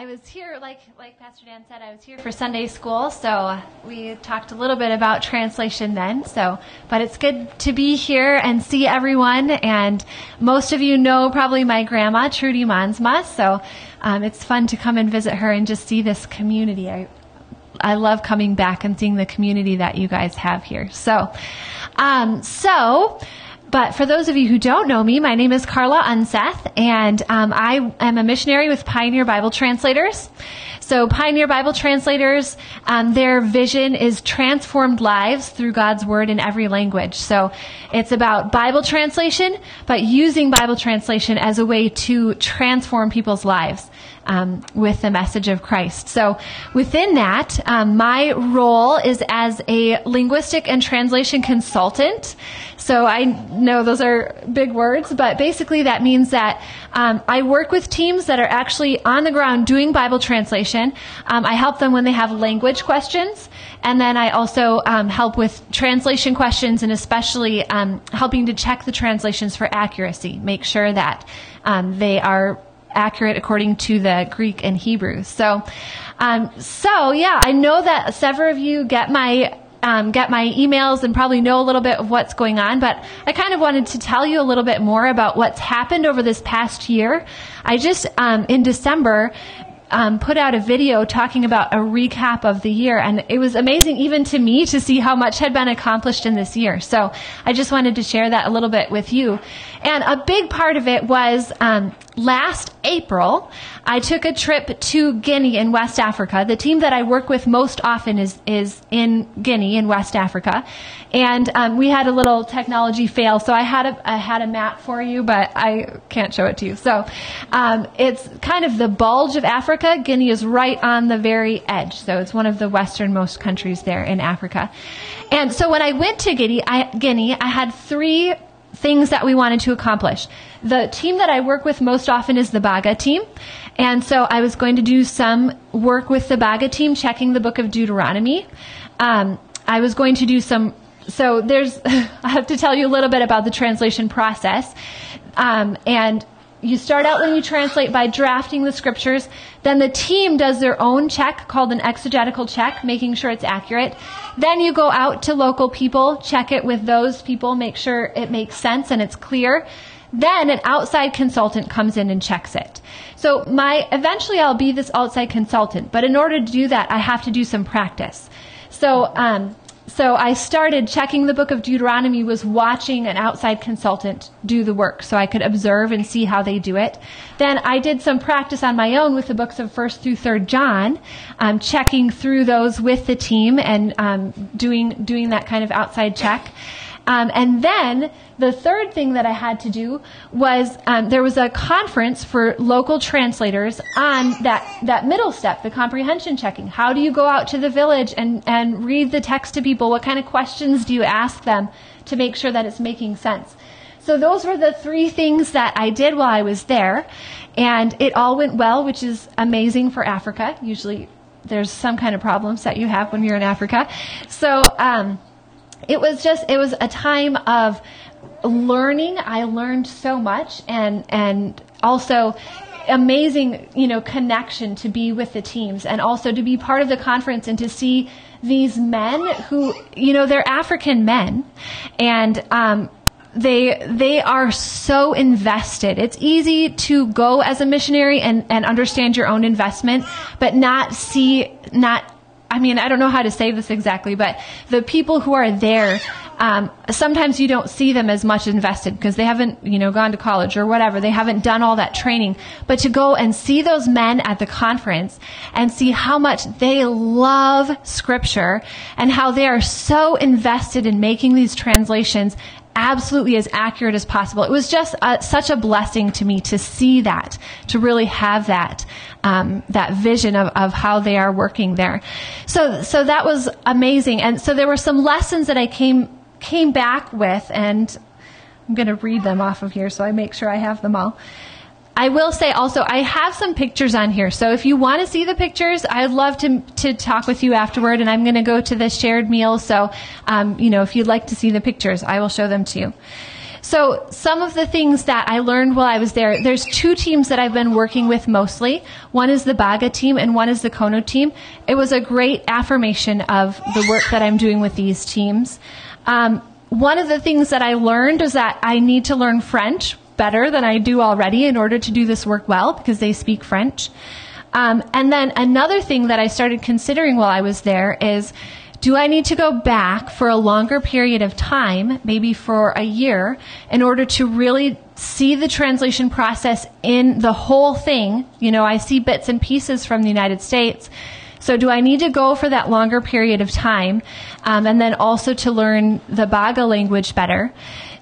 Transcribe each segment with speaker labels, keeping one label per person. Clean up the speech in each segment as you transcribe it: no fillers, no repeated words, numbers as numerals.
Speaker 1: I was here, like Pastor Dan said, I was here for Sunday school, so we talked a little bit about translation then. But it's good to be here and see everyone, and most of you know probably my grandma, Trudy Mansma, so it's fun to come and visit her and just see this community. I love coming back and seeing the community that you guys have here. But for those of you who don't know me, my name is Carla Unseth, and I am a missionary with Pioneer Bible Translators. So Pioneer Bible Translators, their vision is transformed lives through God's Word in every language. So it's about Bible translation, but using Bible translation as a way to transform people's lives with the message of Christ. So within that, my role is as a linguistic and translation consultant. So I know those are big words, but basically that means that I work with teams that are actually on the ground doing Bible translation. I help them when they have language questions, and then I also help with translation questions, and especially helping to check the translations for accuracy, make sure that they are accurate according to the Greek and Hebrew. So I know that several of you get my emails and probably know a little bit of what's going on, but I kind of wanted to tell you a little bit more about what's happened over this past year. I just, in December, put out a video talking about a recap of the year, and it was amazing even to me to see how much had been accomplished in this year. So I just wanted to share that a little bit with you. And a big part of it was last April, I took a trip to Guinea in West Africa. The team that I work with most often is in Guinea in West Africa. And we had a little technology fail, so I had a map for you, but I can't show it to you. So it's kind of the bulge of Africa. Guinea is right on the very edge, so it's one of the westernmost countries there in Africa. And so when I went to Guinea, I had three things that we wanted to accomplish. The team that I work with most often is the Baga team. And so I was going to do some work with the Baga team, checking the book of Deuteronomy. I was going to do I have to tell you a little bit about the translation process. And you start out when you translate by drafting the scriptures. Then the team does their own check called an exegetical check, making sure it's accurate. Then you go out to local people, check it with those people, make sure it makes sense and it's clear. Then an outside consultant comes in and checks it. So eventually I'll be this outside consultant, but in order to do that, I have to do some practice. So I started checking the book of Deuteronomy, was watching an outside consultant do the work so I could observe and see how they do it. Then I did some practice on my own with the books of 1st through 3rd John, checking through those with the team and doing that kind of outside check. And then the third thing that I had to do was there was a conference for local translators on that middle step, the comprehension checking. How do you go out to the village and read the text to people? What kind of questions do you ask them to make sure that it's making sense? So those were the three things that I did while I was there. And it all went well, which is amazing for Africa. Usually there's some kind of problems that you have when you're in Africa. So it was a time of learning. I learned so much, and also amazing, connection to be with the teams, and also to be part of the conference and to see these men who, they're African men, and they are so invested. It's easy to go as a missionary and understand your own investment, but I don't know how to say this exactly, but the people who are there, sometimes you don't see them as much invested because they haven't, gone to college or whatever. They haven't done all that training. But to go and see those men at the conference and see how much they love Scripture and how they are so invested in making these translations absolutely as accurate as possible. It was just such a blessing to me to see that, to really have that vision of how they are working there. So that was amazing. And so there were some lessons that I came back with, and I'm going to read them off of here so I make sure I have them all. I will say also, I have some pictures on here. So if you want to see the pictures, I'd love to talk with you afterward, and I'm going to go to the shared meal. So, if you'd like to see the pictures, I will show them to you. So some of the things that I learned while I was there, there's two teams that I've been working with mostly. One is the Baga team and one is the Kono team. It was a great affirmation of the work that I'm doing with these teams. One of the things that I learned is that I need to learn French better than I do already in order to do this work well, because they speak French. And then another thing that I started considering while I was there is, do I need to go back for a longer period of time, maybe for a year, in order to really see the translation process in the whole thing? You know, I see bits and pieces from the United States. So do I need to go for that longer period of time? And then also to learn the Baga language better.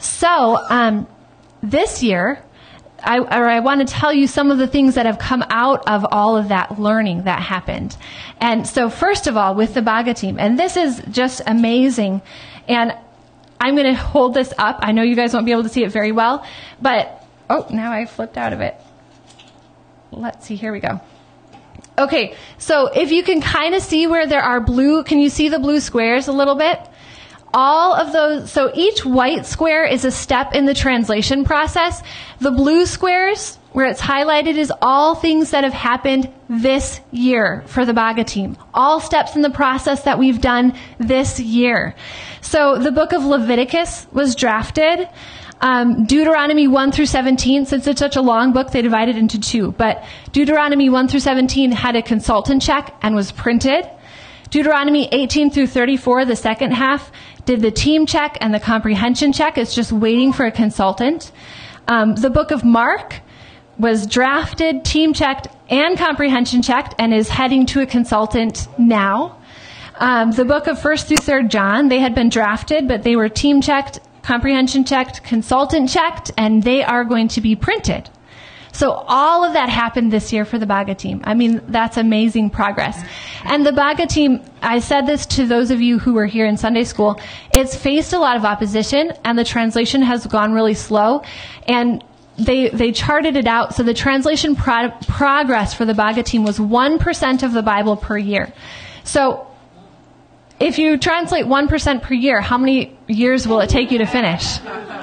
Speaker 1: So this year, I want to tell you some of the things that have come out of all of that learning that happened. And so first of all, with the Baga team, and this is just amazing, and I'm going to hold this up. I know you guys won't be able to see it very well, but, now I flipped out of it. Let's see, here we go. Okay, so if you can kind of see where there are blue, can you see the blue squares a little bit? All of those, so each white square is a step in the translation process. The blue squares, where it's highlighted, is all things that have happened this year for the Baga team. All steps in the process that we've done this year. So the book of Leviticus was drafted. Deuteronomy 1 through 17, since it's such a long book, they divided into two. But Deuteronomy 1 through 17 had a consultant check and was printed. Deuteronomy 18 through 34, the second half, did the team check and the comprehension check. It's just waiting for a consultant. The book of Mark was drafted, team checked, and comprehension checked, and is heading to a consultant now. The book of 1st through 3rd John, they had been drafted, but they were team checked, comprehension checked, consultant checked, and they are going to be printed. So all of that happened this year for the Baga team. I mean, that's amazing progress. And the Baga team, I said this to those of you who were here in Sunday school, it's faced a lot of opposition, and the translation has gone really slow. And they charted it out. So the translation progress for the Baga team was 1% of the Bible per year. So if you translate 1% per year, how many years will it take you to finish?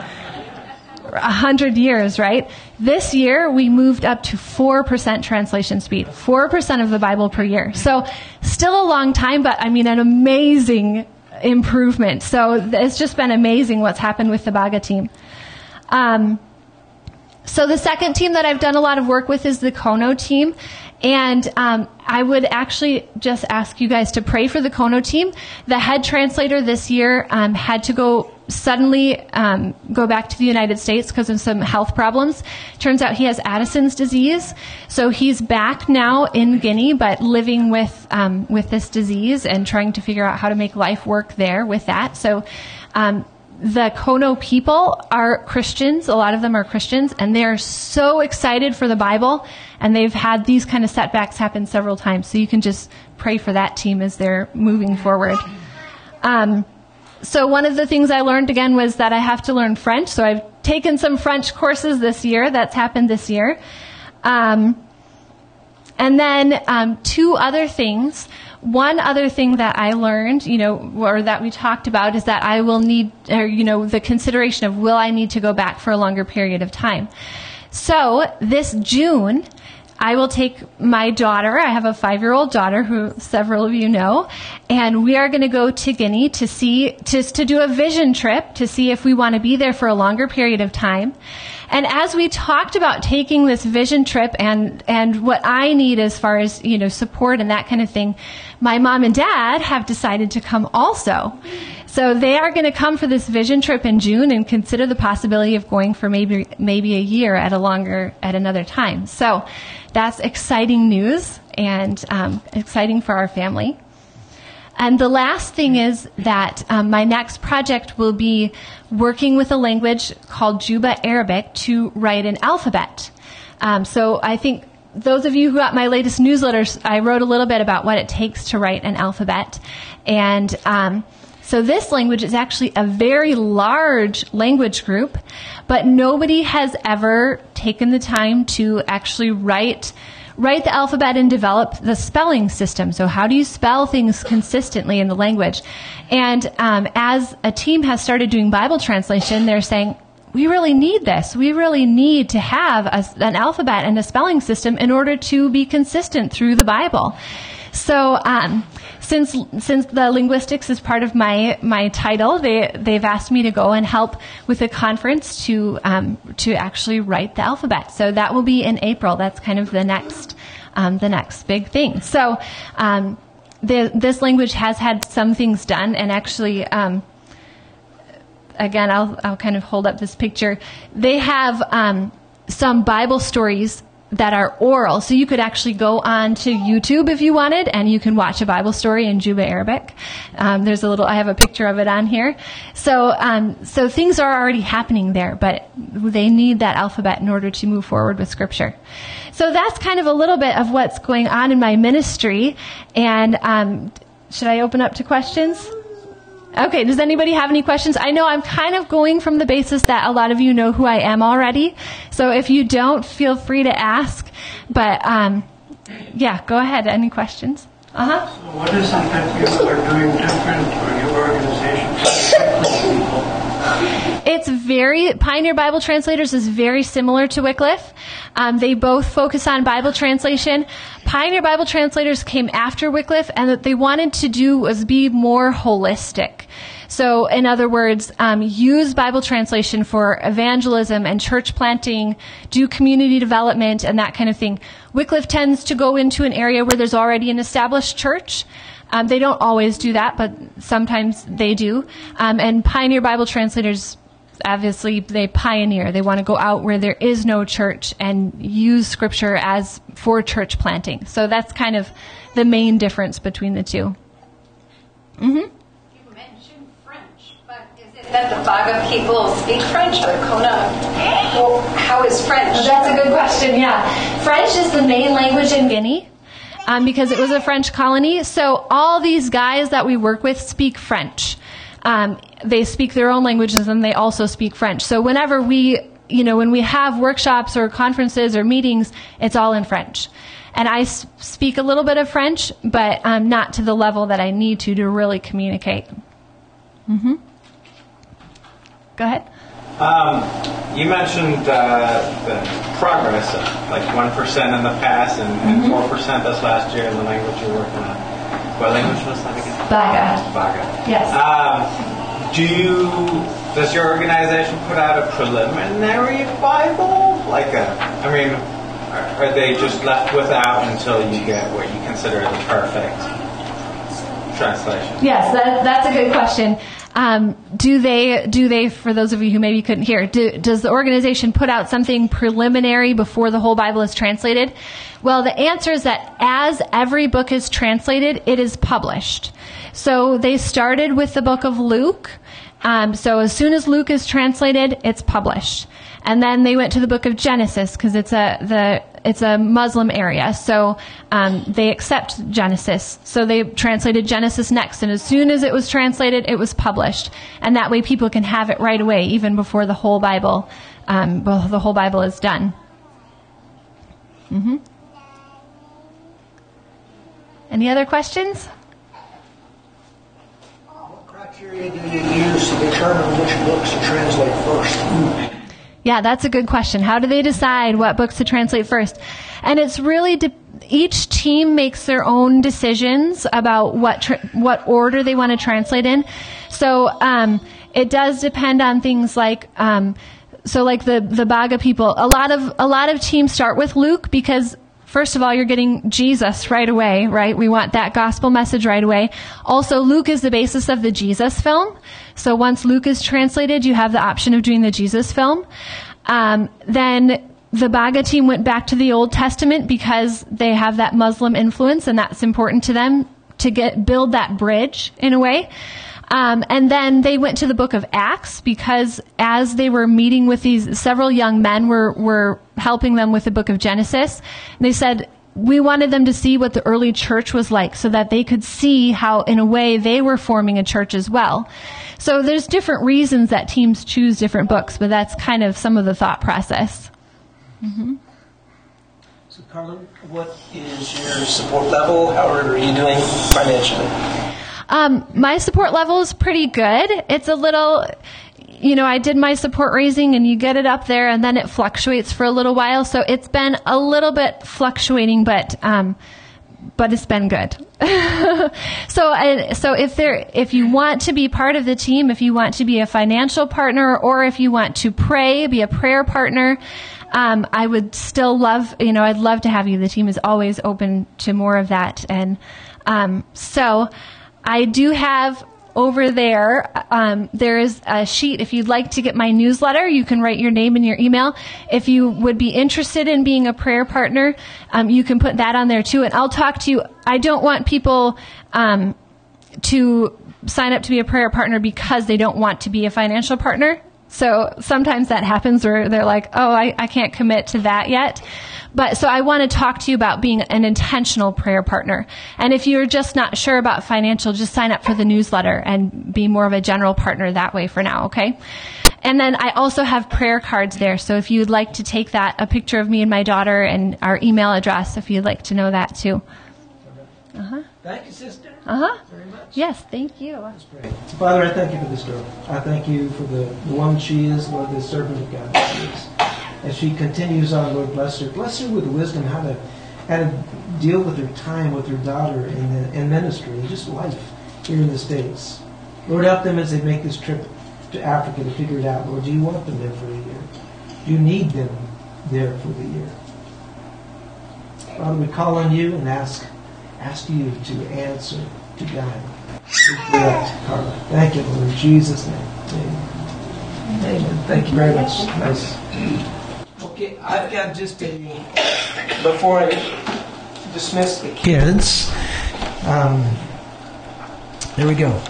Speaker 1: 100 years, right? This year, we moved up to 4% translation speed, 4% of the Bible per year. So still a long time, but I mean, an amazing improvement. So it's just been amazing what's happened with the Baga team. So the second team that I've done a lot of work with is the Kono team. And I would actually just ask you guys to pray for the Kono team. The head translator this year had to suddenly go back to the United States because of some health problems. Turns out he has Addison's disease. So he's back now in Guinea, but living with this disease and trying to figure out how to make life work there with that. So the Kono people are Christians. A lot of them are Christians, and they're so excited for the Bible, and they've had these kind of setbacks happen several times. So you can just pray for that team as they're moving forward. So one of the things I learned again was that I have to learn French. So I've taken some French courses this year. That's happened this year. And then two other things. One other thing that I learned, or that we talked about, is that I will need, the consideration of will I need to go back for a longer period of time. So this June, I will take my daughter. I have a 5-year-old daughter who several of you know, and we are going to go to Guinea to do a vision trip to see if we want to be there for a longer period of time. And as we talked about taking this vision trip and what I need as far as, support and that kind of thing, my mom and dad have decided to come also. So they are going to come for this vision trip in June and consider the possibility of going for maybe a year at another time. So that's exciting news and exciting for our family. And the last thing is that my next project will be working with a language called Juba Arabic to write an alphabet. So I think those of you who got my latest newsletters, I wrote a little bit about what it takes to write an alphabet. And so this language is actually a very large language group, but nobody has ever taken the time to actually write the alphabet and develop the spelling system. So how do you spell things consistently in the language? And as a team has started doing Bible translation, they're saying, we really need this. We really need to have an alphabet and a spelling system in order to be consistent through the Bible. So, since the linguistics is part of my title, they've asked me to go and help with a conference to actually write the alphabet. So that will be in April. That's kind of the next big thing. So, this language has had some things done, and actually, again, I'll kind of hold up this picture. They have some Bible stories that are oral, so you could actually go on to YouTube if you wanted, and you can watch a Bible story in Juba Arabic. I have a picture of it on here. So things are already happening there, but they need that alphabet in order to move forward with Scripture. So that's kind of a little bit of what's going on in my ministry. And should I open up to questions? Okay, does anybody have any questions? I know I'm kind of going from the basis that a lot of you know who I am already. So if you don't, feel free to ask. But, go ahead. Any questions? Uh-huh.
Speaker 2: So what is it that you are doing different for your organization?
Speaker 1: Pioneer Bible Translators is very similar to Wycliffe. They both focus on Bible translation. Pioneer Bible Translators came after Wycliffe, and what they wanted to do was be more holistic. So, in other words, use Bible translation for evangelism and church planting, do community development and that kind of thing. Wycliffe tends to go into an area where there's already an established church. They don't always do that, but sometimes they do. And Pioneer Bible Translators, obviously, they pioneer. They want to go out where there is no church and use Scripture as for church planting. So that's kind of the main difference between the two. Mm-hmm.
Speaker 3: You mentioned French, but is it that the Baga people speak French or Kona? Well, how is French?
Speaker 1: That's a good question, yeah. French is the main language in Guinea. Because it was a French colony. So all these guys that we work with speak French. They speak their own languages, and they also speak French. So whenever when we have workshops or conferences or meetings, it's all in French. And I speak a little bit of French, but not to the level that I need to really communicate. Mm-hmm. Go ahead.
Speaker 4: You mentioned the progress of like 1% in the past and 4% this last year in the language you're working on. What language was that again?
Speaker 1: Baga.
Speaker 4: Yes. Does your organization put out a preliminary Bible? Are they just left without until you get what you consider the perfect translation?
Speaker 1: Yes, that's a good question. Do they, for those of you who maybe couldn't hear, does the organization put out something preliminary before the whole Bible is translated? Well, the answer is that as every book is translated, it is published. So they started with the book of Luke. So as soon as Luke is translated, it's published. And then they went to the book of Genesis because it's a Muslim area. So they accept Genesis. So they translated Genesis next. And as soon as it was translated, it was published. And that way people can have it right away, even before the whole Bible, the whole Bible is done. Mm-hmm. Any other questions?
Speaker 2: What criteria do you use to determine which books to translate first?
Speaker 1: Yeah, that's a good question. How do they decide what books to translate first? And it's really each team makes their own decisions about what order they want to translate in. So it does depend on things like like the Baga people. A lot of teams start with Luke because first of all, you're getting Jesus right away, right? We want that gospel message right away. Also, Luke is the basis of the Jesus film. So once Luke is translated, you have the option of doing the Jesus film. Then the Baga team went back to the Old Testament because they have that Muslim influence, and that's important to them to build that bridge in a way. And then they went to the book of Acts because as they were meeting with several young men were helping them with the book of Genesis. They said, we wanted them to see what the early church was like so that they could see how, in a way, they were forming a church as well. So there's different reasons that teams choose different books, but that's kind of some of the thought process. Mm-hmm.
Speaker 5: So, Carla, what is your support level? How are you doing financially?
Speaker 1: My support level is pretty good. It's a little, I did my support raising, and you get it up there, and then it fluctuates for a little while. So it's been a little bit fluctuating, but it's been good. So if you want to be part of the team, if you want to be a financial partner, or if you want to pray, be a prayer partner, I would still love, I'd love to have you. The team is always open to more of that. And so I do have over there, there is a sheet. If you'd like to get my newsletter, you can write your name and your email. If you would be interested in being a prayer partner, you can put that on there too. And I'll talk to you. I don't want people to sign up to be a prayer partner because they don't want to be a financial partner. So sometimes that happens where they're like, oh, I can't commit to that yet. But so I want to talk to you about being an intentional prayer partner. And if you're just not sure about financial, just sign up for the newsletter and be more of a general partner that way for now, okay? And then I also have prayer cards there. So if you'd like to take that, a picture of me and my daughter and our email address, if you'd like to know that too.
Speaker 5: Thank you, sister.
Speaker 1: Very much. Yes, thank you.
Speaker 5: Let's pray. Father, I thank you for this girl. I thank you for the woman she is, Lord, the servant of God that she is. As she continues on, Lord, bless her. Bless her with wisdom how to deal with her time with her daughter in ministry and just life here in the States. Lord, help them as they make this trip to Africa to figure it out. Lord, do you want them there for a year? Do you need them there for the year? Father, we call on you and ask you to answer, to guide, to direct, Carla. Thank you, Lord, in Jesus' name. Amen. Amen. Thank you very much. Nice. Okay, I've got just before I dismiss the kids, there we go.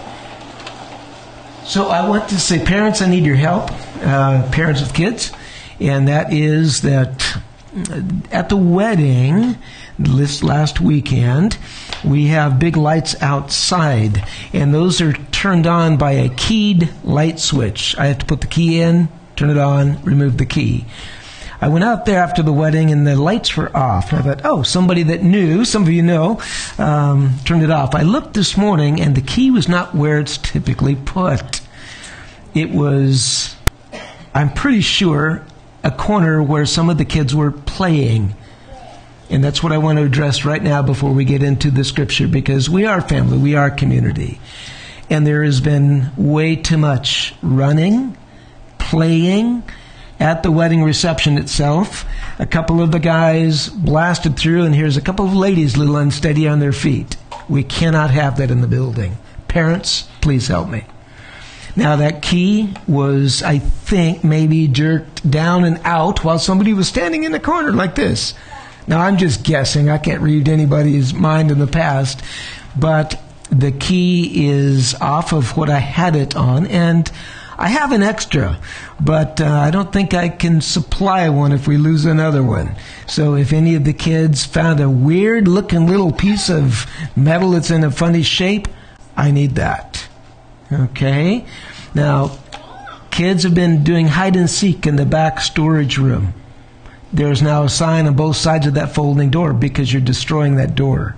Speaker 5: So I want to say, parents, I need your help, parents of kids, and that is that at the wedding this last weekend, we have big lights outside, and those are turned on by a keyed light switch. I have to put the key in, turn it on, remove the key. I went out there after the wedding, and the lights were off. I thought, oh, somebody that knew, some of you know, turned it off. I looked this morning, and the key was not where it's typically put. It was, I'm pretty sure, a corner where some of the kids were playing. And that's what I want to address right now before we get into the scripture, because we are family, we are community. And there has been way too much running, playing at the wedding reception itself. A couple of the guys blasted through, and here's a couple of ladies a little unsteady on their feet. We cannot have that in the building. Parents, please help me. Now, that key was, I think, maybe jerked down and out while somebody was standing in the corner like this. Now, I'm just guessing. I can't read anybody's mind in the past. But the key is off of what I had it on. And I have an extra, but I don't think I can supply one if we lose another one. So if any of the kids found a weird-looking little piece of metal that's in a funny shape, I need that. Okay? Now, kids have been doing hide-and-seek in the back storage room. There's now a sign on both sides of that folding door because you're destroying that door.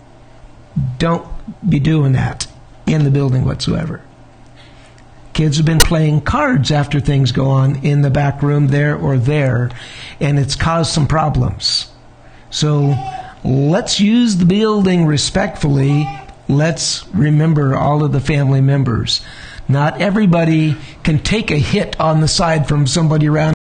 Speaker 5: Don't be doing that in the building whatsoever. Kids have been playing cards after things go on in the back room there or there, and it's caused some problems. So let's use the building respectfully. Let's remember all of the family members. Not everybody can take a hit on the side from somebody around